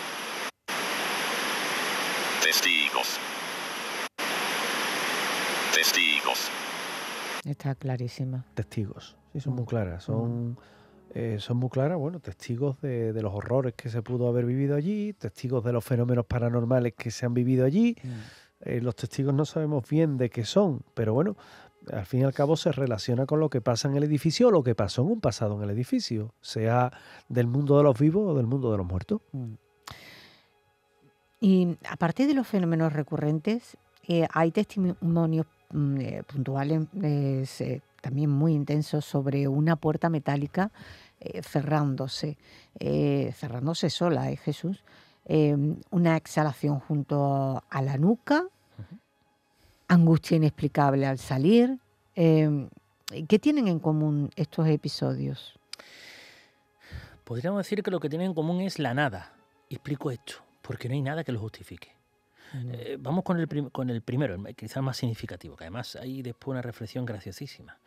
[SPEAKER 5] Testigos. Testigos.
[SPEAKER 2] Está clarísima.
[SPEAKER 4] Testigos, sí, son muy claras. Son muy claras, bueno, testigos de los horrores que se pudo haber vivido allí, testigos de los fenómenos paranormales que se han vivido allí. Los testigos no sabemos bien de qué son, pero bueno, al fin y al cabo se relaciona con lo que pasa en el edificio o lo que pasó en un pasado en el edificio, sea del mundo de los vivos o del mundo de los muertos.
[SPEAKER 2] Y aparte de los fenómenos recurrentes, hay testimonios puntuales también muy intensos sobre una puerta metálica cerrándose sola, Jesús, una exhalación junto a la nuca, angustia inexplicable al salir. ¿Qué tienen en común estos episodios?
[SPEAKER 3] Podríamos decir que lo que tienen en común es la nada. Y explico esto, porque no hay nada que lo justifique. Vamos con el primero, quizás más significativo, que además hay después una reflexión graciosísima.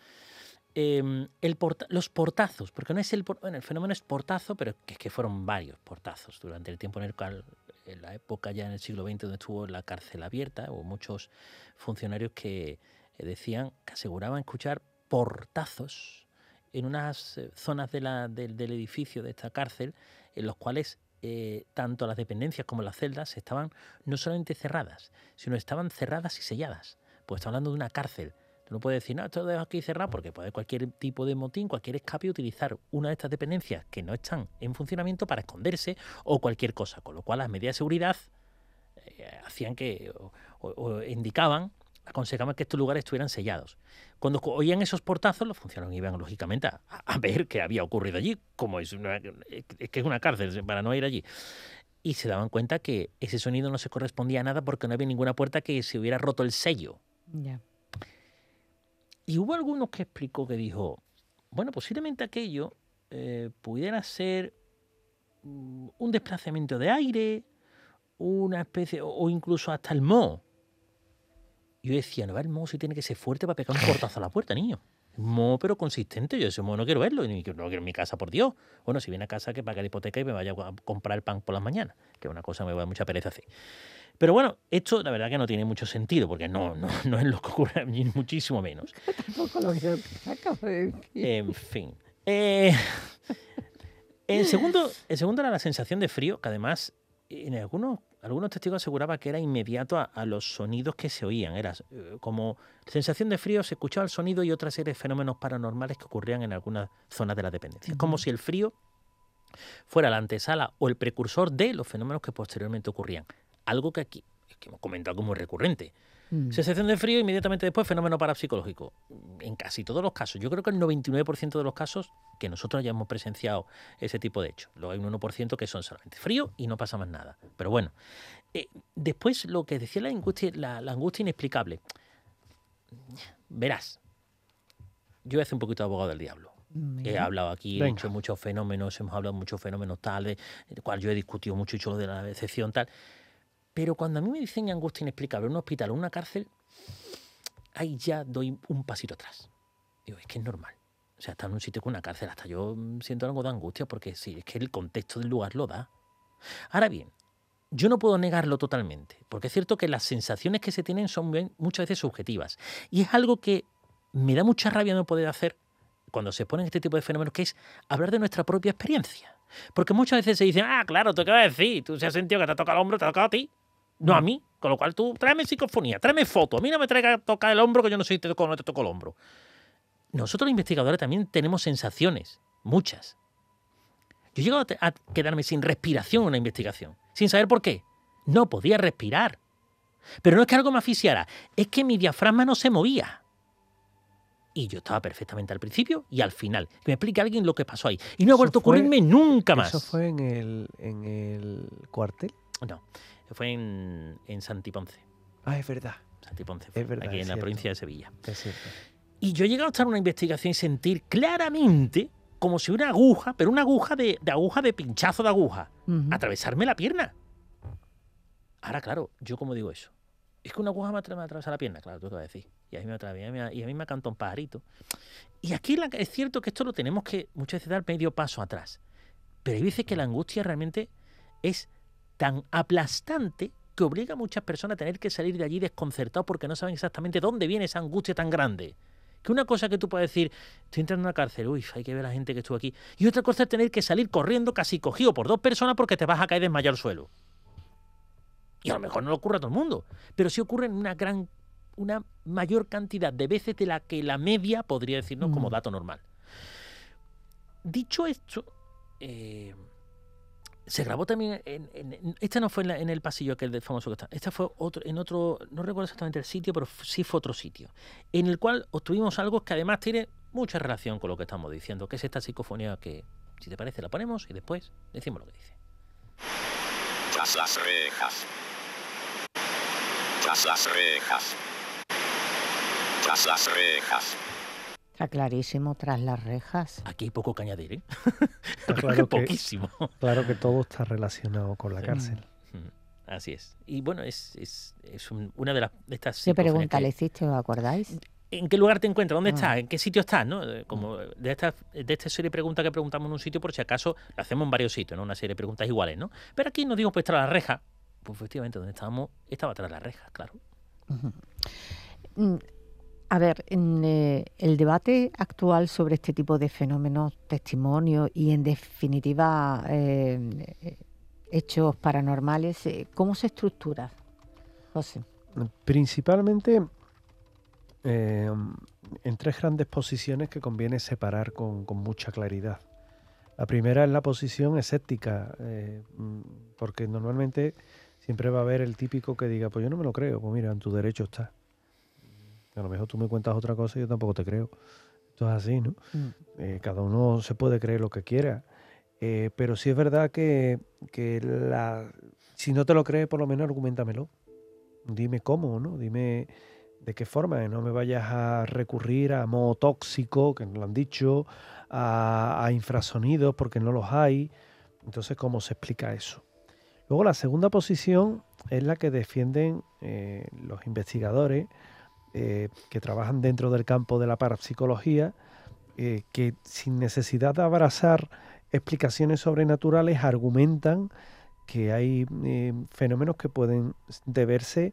[SPEAKER 3] Los portazos, porque no es el fenómeno es portazo, pero es que fueron varios portazos durante el tiempo en el cual, en la época ya en el siglo XX donde estuvo la cárcel abierta, hubo muchos funcionarios que decían, que aseguraban escuchar portazos en unas zonas del edificio de esta cárcel, en los cuales tanto las dependencias como las celdas estaban no solamente cerradas, sino estaban cerradas y selladas. Pues está hablando de una cárcel. Tú no puedes decir, no, esto lo dejo aquí cerrado, porque puede cualquier tipo de motín, cualquier escape, utilizar una de estas dependencias que no están en funcionamiento para esconderse o cualquier cosa. Con lo cual las medidas de seguridad hacían que, o indicaban, aconsejaban que estos lugares estuvieran sellados. Cuando oían esos portazos, los funcionarios iban lógicamente a ver qué había ocurrido allí, como es que es una cárcel, para no ir allí. Y se daban cuenta que ese sonido no se correspondía a nada porque no había ninguna puerta que se hubiera roto el sello.
[SPEAKER 2] Yeah.
[SPEAKER 3] Y hubo algunos que explicó que dijo, bueno, posiblemente aquello pudiera ser un desplazamiento de aire, una especie, o incluso hasta el moho. Yo decía, no, el moho sí tiene que ser fuerte para pegar un portazo a la puerta, niño. Un moho pero consistente. Yo ese moho no quiero verlo, ni no lo quiero en mi casa, por Dios. Bueno, si viene a casa que pague la hipoteca y me vaya a comprar el pan por las mañanas, que es una cosa que me va a dar mucha pereza hacer. Pero bueno, esto la verdad que no tiene mucho sentido, porque no es lo que ocurre, ni muchísimo menos.
[SPEAKER 2] Tampoco lo que acabo de decir.
[SPEAKER 3] En fin. En segundo era la sensación de frío, que además en algunos testigos aseguraba que era inmediato a los sonidos que se oían. Era como sensación de frío, se escuchaba el sonido y otra serie de fenómenos paranormales que ocurrían en algunas zonas de la dependencia. Es como si el frío fuera la antesala o el precursor de los fenómenos que posteriormente ocurrían. Algo que aquí que hemos comentado como recurrente. Sensación de frío, inmediatamente después fenómeno parapsicológico. En casi todos los casos, yo creo que el 99% de los casos que nosotros hayamos presenciado ese tipo de hechos. Luego hay un 1% que son solamente frío y no pasa más nada. Pero bueno, después lo que decía la angustia inexplicable. Verás, yo voy a hacer un poquito de abogado del diablo. He hablado aquí, he hecho muchos fenómenos, hemos hablado de muchos fenómenos tales, del cual yo he discutido mucho y hecho lo de la excepción tal. Pero cuando a mí me dicen angustia inexplicable en un hospital o en una cárcel, ahí ya doy un pasito atrás. Digo, es que es normal. O sea, estar en un sitio con una cárcel, hasta yo siento algo de angustia porque sí, es que el contexto del lugar lo da. Ahora bien, yo no puedo negarlo totalmente, porque es cierto que las sensaciones que se tienen son muchas veces subjetivas. Y es algo que me da mucha rabia no poder hacer cuando se ponen este tipo de fenómenos, que es hablar de nuestra propia experiencia. Porque muchas veces se dicen, claro, ¿tú qué vas a decir? Tú se has sentido que te ha tocado el hombro, te ha tocado a ti. No a mí, con lo cual tú tráeme psicofonía, tráeme fotos. A mí no me traiga a tocar el hombro, que yo no sé si te tocó o no te tocó el hombro. Nosotros los investigadores también tenemos sensaciones, muchas. Yo he llegado a quedarme sin respiración en una investigación, sin saber por qué. No podía respirar. Pero no es que algo me asfixiara, es que mi diafragma no se movía. Y yo estaba perfectamente al principio y al final. Que me explique alguien lo que pasó ahí. Y no ha vuelto a ocurrirme nunca más.
[SPEAKER 4] ¿Eso fue en el cuartel?
[SPEAKER 3] No, fue en Santiponce.
[SPEAKER 4] Es verdad.
[SPEAKER 3] Santiponce,
[SPEAKER 4] es verdad,
[SPEAKER 3] aquí en la provincia de Sevilla.
[SPEAKER 4] Es cierto.
[SPEAKER 3] Y yo he llegado a estar en una investigación y sentir claramente como si una aguja, pero una aguja de pinchazo de aguja, atravesarme la pierna. Ahora, claro, ¿yo cómo digo eso? Es que una aguja me atraviesa la pierna, claro, tú te vas a decir. Y a mí me canta un pajarito. Y aquí es cierto que esto lo tenemos que muchas veces dar medio paso atrás. Pero hay veces que la angustia realmente es tan aplastante que obliga a muchas personas a tener que salir de allí desconcertados porque no saben exactamente dónde viene esa angustia tan grande. Que una cosa que tú puedes decir, estoy entrando en una cárcel, hay que ver a la gente que estuvo aquí. Y otra cosa es tener que salir corriendo casi cogido por dos personas porque te vas a caer desmayado al suelo. Y a lo mejor no le ocurre a todo el mundo, pero sí ocurre en una mayor cantidad de veces de la que la media podría decirnos como dato normal. Dicho esto, se grabó también esta no fue en el pasillo aquel del famoso que está. Esta fue en otro, no recuerdo exactamente el sitio, pero sí fue otro sitio, en el cual obtuvimos algo que además tiene mucha relación con lo que estamos diciendo, que es esta psicofonía que, si te parece, la ponemos y después decimos lo que dice.
[SPEAKER 5] Tras las rejas. Tras las rejas. Tras las rejas.
[SPEAKER 2] Está clarísimo, tras las rejas.
[SPEAKER 3] Aquí hay poco que añadir, ¿eh?
[SPEAKER 4] Claro que
[SPEAKER 3] poquísimo.
[SPEAKER 4] Claro que todo está relacionado con la cárcel.
[SPEAKER 3] Así es. Y bueno, es una de estas...
[SPEAKER 2] ¿Qué pregunta le hiciste, os acordáis?
[SPEAKER 3] ¿En qué lugar te encuentras? ¿Dónde estás? ¿En qué sitio estás? ¿No? Como de esta serie de preguntas que preguntamos en un sitio, por si acaso lo hacemos en varios sitios, ¿no? Una serie de preguntas iguales, ¿no? Pero aquí nos dimos pues tras la reja. Pues efectivamente, donde estábamos, estaba tras la reja, claro.
[SPEAKER 2] A ver, en el debate actual sobre este tipo de fenómenos, testimonios y en definitiva hechos paranormales, ¿cómo se estructura, José?
[SPEAKER 4] Principalmente en tres grandes posiciones que conviene separar con mucha claridad. La primera es la posición escéptica, porque normalmente siempre va a haber el típico que diga, pues yo no me lo creo, pues mira, en tu derecho está. A lo mejor tú me cuentas otra cosa y yo tampoco te creo. Esto es así, ¿no? Cada uno se puede creer lo que quiera. Pero sí es verdad que si no te lo crees, por lo menos argumentamelo. Dime cómo, ¿no? Dime ¿De qué forma? Que no me vayas a recurrir a modo tóxico, que nos lo han dicho, a infrasonidos porque no los hay. Entonces, ¿cómo se explica eso? Luego, la segunda posición es la que defienden los investigadores que trabajan dentro del campo de la parapsicología, que sin necesidad de abrazar explicaciones sobrenaturales argumentan que hay fenómenos que pueden deberse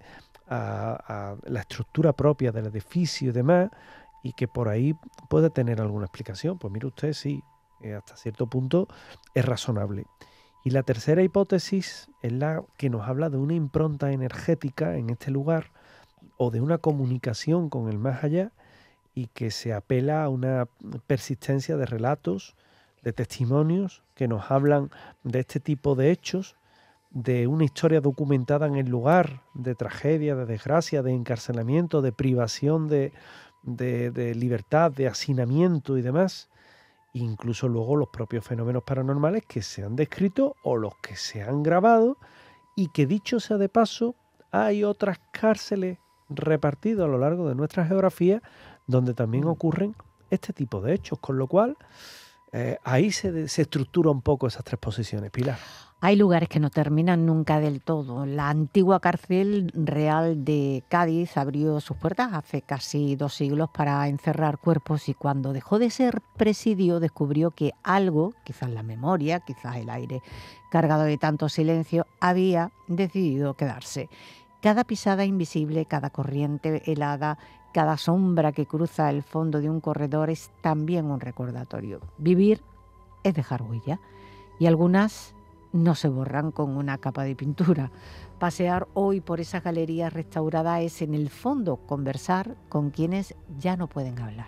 [SPEAKER 4] a la estructura propia del edificio y demás, y que por ahí puede tener alguna explicación. Pues mire usted, sí, hasta cierto punto es razonable. Y la tercera hipótesis es la que nos habla de una impronta energética en este lugar o de una comunicación con el más allá, y que se apela a una persistencia de relatos, de testimonios que nos hablan de este tipo de hechos, de una historia documentada en el lugar, de tragedia, de desgracia, de encarcelamiento, de privación de libertad, de hacinamiento y demás. Incluso luego los propios fenómenos paranormales que se han descrito o los que se han grabado, y que, dicho sea de paso, hay otras cárceles repartidas a lo largo de nuestra geografía donde también ocurren este tipo de hechos, con lo cual ahí se estructura un poco esas tres posiciones. Pilar.
[SPEAKER 2] Hay lugares que no terminan nunca del todo. La antigua cárcel real de Cádiz abrió sus puertas hace casi 2 siglos para encerrar cuerpos, y cuando dejó de ser presidio descubrió que algo, quizás la memoria, quizás el aire cargado de tanto silencio, había decidido quedarse. Cada pisada invisible, cada corriente helada, cada sombra que cruza el fondo de un corredor es también un recordatorio. Vivir es dejar huella, y algunas no se borran con una capa de pintura. Pasear hoy por esas galerías restauradas es, en el fondo, conversar con quienes ya no pueden hablar.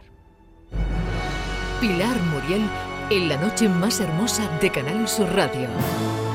[SPEAKER 6] Pilar Muriel en la noche más hermosa de Canal Sur Radio.